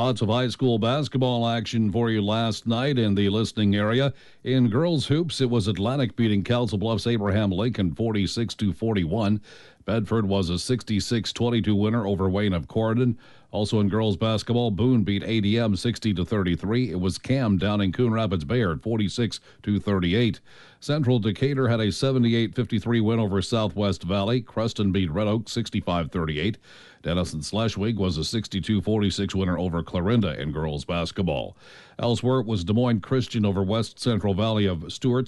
Lots of high school basketball action for you last night in the listening area. In girls hoops, it was Atlantic beating Council Bluffs Abraham Lincoln 46-41. Bedford was a 66-22 winner over Wayne of Corydon. Also in girls basketball, Boone beat ADM 60-33. It was Cam downing Coon Rapids Bayard 46-38. Central Decatur had a 78-53 win over Southwest Valley. Creston beat Red Oak 65-38. Denison Schleswig was a 62-46 winner over Clarinda in girls basketball. Elsewhere, it was Des Moines Christian over West Central Valley of Stuart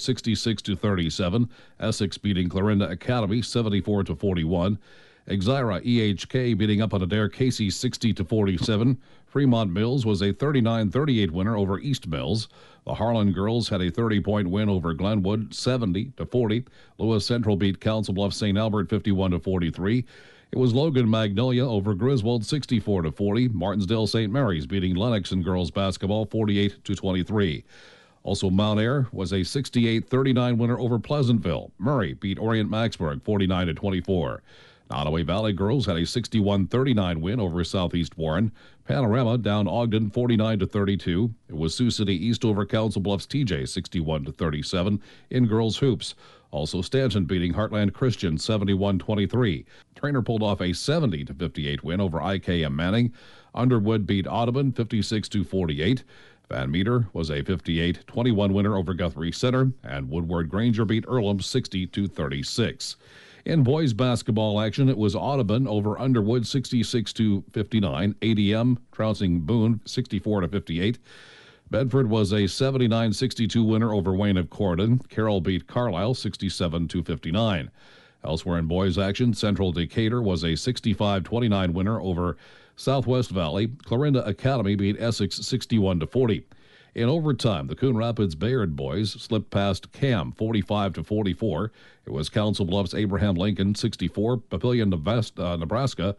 66-37. Essex beating Clarinda Academy 74-41. Exira EHK beating up on Adair Casey 60-47. Fremont Mills was a 39-38 winner over East Mills. The Harlan girls had a 30-point win over Glenwood 70-40. Lewis Central beat Council Bluffs St. Albert 51-43. It was Logan Magnolia over Griswold 64-40. Martinsdale St. Mary's beating Lennox in girls basketball 48-23. Also, Mount Ayr was a 68-39 winner over Pleasantville. Murray beat Orient Maxburg 49-24. Nottoway Valley girls had a 61-39 win over Southeast Warren. Panorama down Ogden 49-32. It was Sioux City East over Council Bluffs TJ 61-37 in girls hoops. Also Stanton beating Heartland Christian 71-23. Trainer pulled off a 70-58 win over IKM Manning. Underwood beat Audubon 56-48. Van Meter was a 58-21 winner over Guthrie Center, and Woodward Granger beat Earlham 60-36. In boys basketball action, it was Audubon over Underwood 66-59. ADM trouncing Boone 64-58. Bedford was a 79-62 winner over Wayne of Corydon. Carroll beat Carlisle 67-59. Elsewhere in boys action, Central Decatur was a 65-29 winner over Southwest Valley. Clarinda Academy beat Essex 61-40. In overtime, the Coon Rapids Bayard boys slipped past Cam 45-44. It was Council Bluffs Abraham Lincoln 64, Papillion Nebraska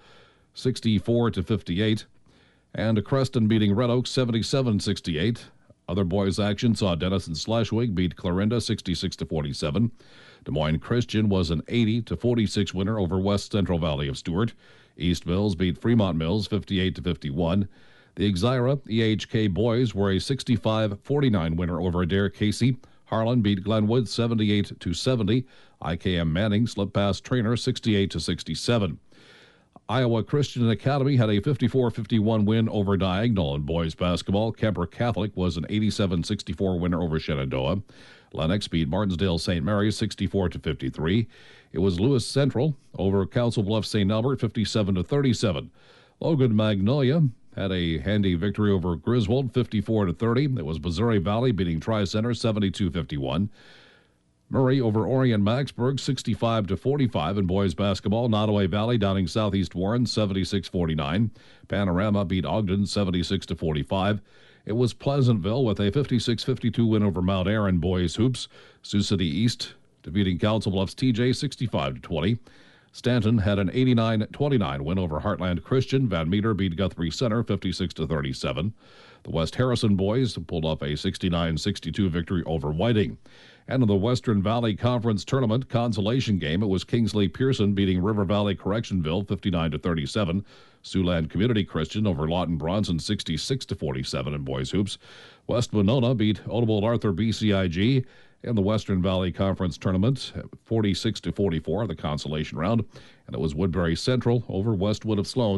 64-58, and Creston beating Red Oak 77-68. Other boys action saw Denison Schleswig beat Clarinda 66-47. Des Moines Christian was an 80-46 winner over West Central Valley of Stuart. East Mills beat Fremont Mills 58-51. The Exira EHK boys were a 65-49 winner over Adair Casey. Harlan beat Glenwood 78-70. IKM Manning slipped past Trainer 68-67. Iowa Christian Academy had a 54-51 win over Diagonal in boys basketball. Kemper Catholic was an 87-64 winner over Shenandoah. Lennox beat Martinsdale St. Mary's 64-53. It was Lewis Central over Council Bluffs St. Albert 57-37. Logan Magnolia had a handy victory over Griswold 54-30. It was Missouri Valley beating Tri-Center 72-51. Murray over Orient Maxburg 65-45 in boys basketball. Nottoway Valley downing Southeast Warren 76-49. Panorama beat Ogden 76-45. It was Pleasantville with a 56-52 win over Mount Ayr in boys hoops. Sioux City East defeating Council Bluffs TJ 65-20. Stanton had an 89-29 win over Heartland Christian. Van Meter beat Guthrie Center 56-37. The West Harrison boys pulled off a 69-62 victory over Whiting. And in the Western Valley Conference Tournament consolation game, it was Kingsley Pearson beating River Valley Correctionville 59-37. Siouxland Community Christian over Lawton Bronson 66-47 in boys hoops. West Winona beat Odebolt Arthur BCIG in the Western Valley Conference Tournament 46-44, the consolation round. And it was Woodbury Central over Westwood of Sloan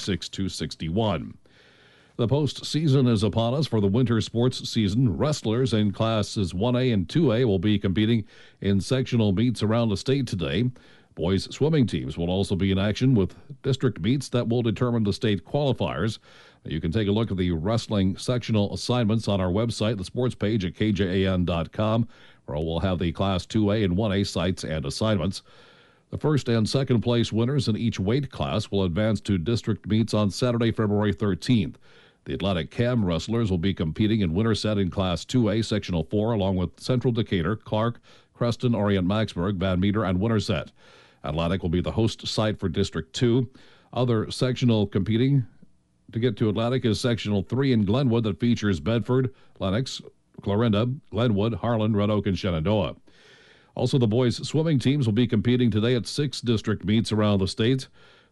66-61. The postseason is upon us for the winter sports season. Wrestlers in classes 1A and 2A will be competing in sectional meets around the state today. Boys swimming teams will also be in action with district meets that will determine the state qualifiers. You can take a look at the wrestling sectional assignments on our website, the sports page at kjan.com, where we'll have the Class 2A and 1A sites and assignments. The first and second place winners in each weight class will advance to district meets on Saturday, February 13th. The Atlantic Cam wrestlers will be competing in winter set in Class 2A, Sectional 4, along with Central Decatur, Clark, Creston, Orient Maxburg, Van Meter, and Winterset. Atlantic will be the host site for District 2. Other sectional competing to get to Atlantic is Sectional 3 in Glenwood that features Bedford, Lennox, Clarinda, Glenwood, Harlan, Red Oak, and Shenandoah. Also, the boys' swimming teams will be competing today at 6 district meets around the state.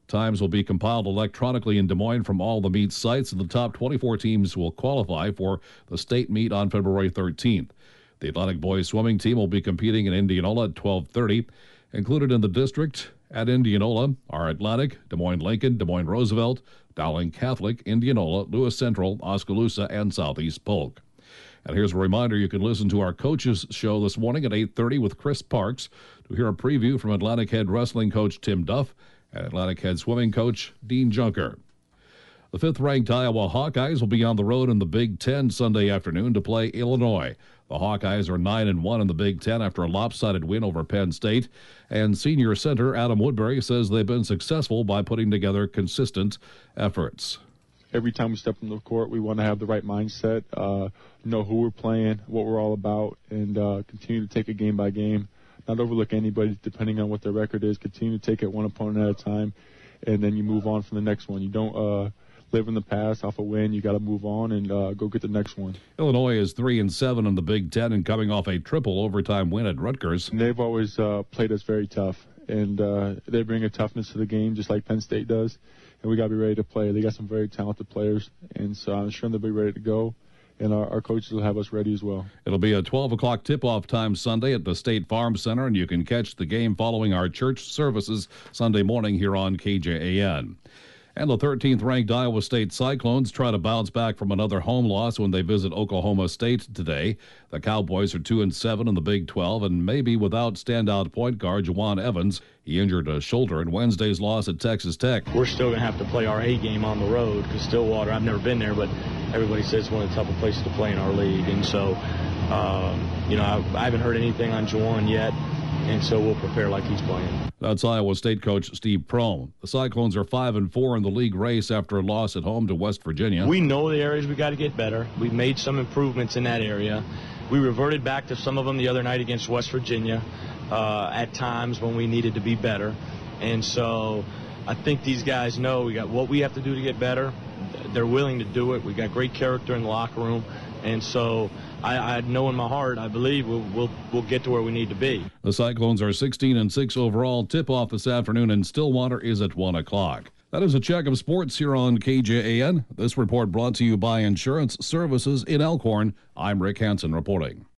Times will be compiled electronically in Des Moines from all the meet sites, and the top 24 teams will qualify for the state meet on February 13th. The Atlantic boys swimming team will be competing in Indianola at 12:30. Included in the district at Indianola are Atlantic, Des Moines Lincoln, Des Moines Roosevelt, Dowling Catholic, Indianola, Lewis Central, Oskaloosa, and Southeast Polk. And here's a reminder, you can listen to our coaches show this morning at 8:30 with Chris Parks to hear a preview from Atlantic head wrestling coach Tim Duff and Atlantic head swimming coach Dean Junker. The 5th-ranked Iowa Hawkeyes will be on the road in the Big Ten Sunday afternoon to play Illinois. The Hawkeyes are 9-1 in the Big Ten after a lopsided win over Penn State, and senior center Adam Woodbury says they've been successful by putting together consistent efforts. Every time we step on the court, we want to have the right mindset, know who we're playing, what we're all about, and continue to take it game by game. Not overlook anybody depending on what their record is. Continue to take it one opponent at a time, and then you move on from the next one. You don't live in the past off a win. You got to move on and go get the next one. Illinois is 3-7 in the Big Ten and coming off a triple overtime win at Rutgers. And they've always played us very tough, and they bring a toughness to the game just like Penn State does, and we got to be ready to play. They got some very talented players, and so I'm sure they'll be ready to go, and our coaches will have us ready as well. It'll be a 12 o'clock tip-off time Sunday at the State Farm Center, and you can catch the game following our church services Sunday morning here on KJAN. And the 13th-ranked Iowa State Cyclones try to bounce back from another home loss when they visit Oklahoma State today. The Cowboys are 2-7 in the Big 12 and maybe without standout point guard Juwan Evans. He injured a shoulder in Wednesday's loss at Texas Tech. We're still going to have to play our A game on the road because Stillwater, I've never been there, but everybody says it's one of the tougher places to play in our league. And so, I haven't heard anything on Juwan yet. And so we'll prepare like he's playing. That's Iowa State coach Steve Prohm. The Cyclones are 5-4 in the league race after a loss at home to West Virginia. We know the areas we got to get better. We've made some improvements in that area. We reverted back to some of them the other night against West Virginia at times when we needed to be better. And so I think these guys know we got what we have to do to get better. They're willing to do it. We got great character in the locker room. And so I know in my heart, I believe we'll get to where we need to be. The Cyclones are 16-6 overall. Tip-off this afternoon in Stillwater is at 1 o'clock. That is a check of sports here on KJAN. This report brought to you by Insurance Services in Elkhorn. I'm Rick Hansen reporting.